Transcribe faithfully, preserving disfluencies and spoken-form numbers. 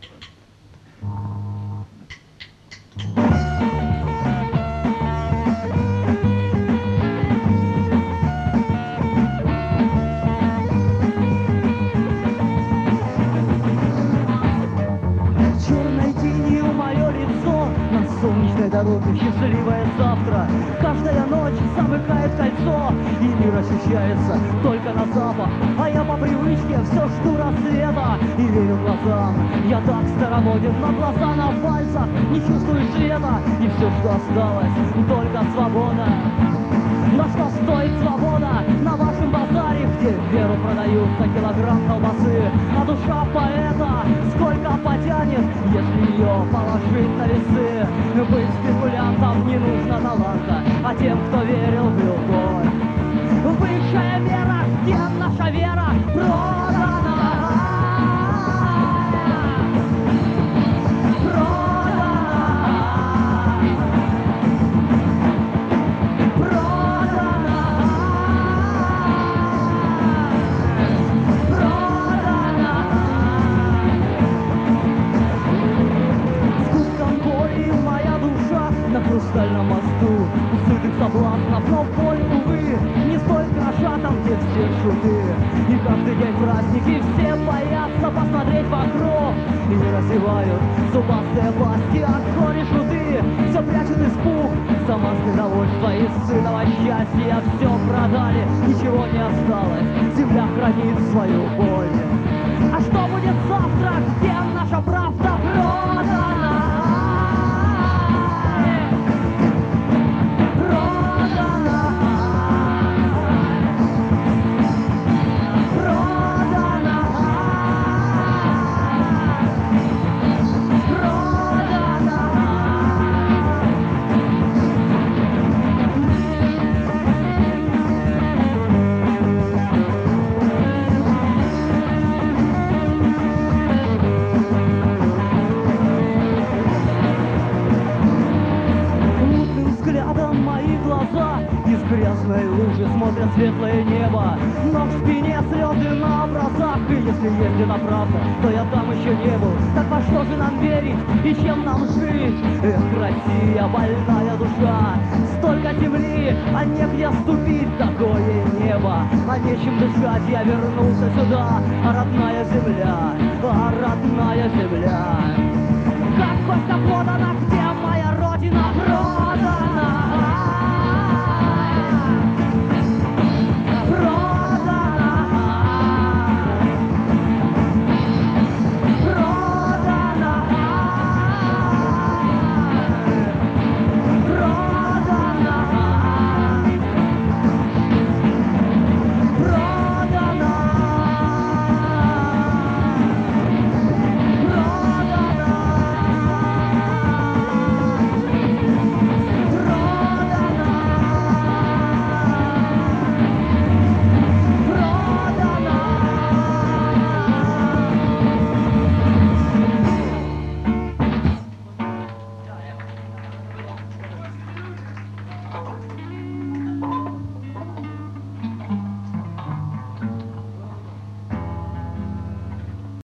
Дороги, счастливое завтра. Каждая ночь замыкает кольцо, и мир ощущается только на запах. А я по привычке все жду рассвета и верю глазам. Я так старомоден, но глаза на пальцах, не чувствую света, и все, что осталось, только свобода. Но что стоит свобода на вашем базаре, где веру продают за килограмм колбасы, а душа поэта сколько потянет, если ее положить на весы. Быть спекулянтом не нужно таланта, а тем, кто верил в любовь. Высшая мера, где наша вера продана. На хрустальном мосту сытых соблазнов, но боль, увы, не стоит гроша там, где все шуты. И каждый день праздники, все боятся посмотреть вокруг и не развивают зубастые пасти, а горе шуты все прячут испуг за маской довольства и сытого счастья. Все продали, ничего не осталось, земля хранит свою боль. А что будет завтра, где наша правда продана? Грязной лужи смотрят светлое небо, но в спине слезы на образах. И если есть где-то правда, то я там еще не был. Так во что же нам верить и чем нам жить? Эх, Россия, больная душа, столько земли, а негде ступить, такое небо, а нечем дышать. Я вернулся сюда, а родная земля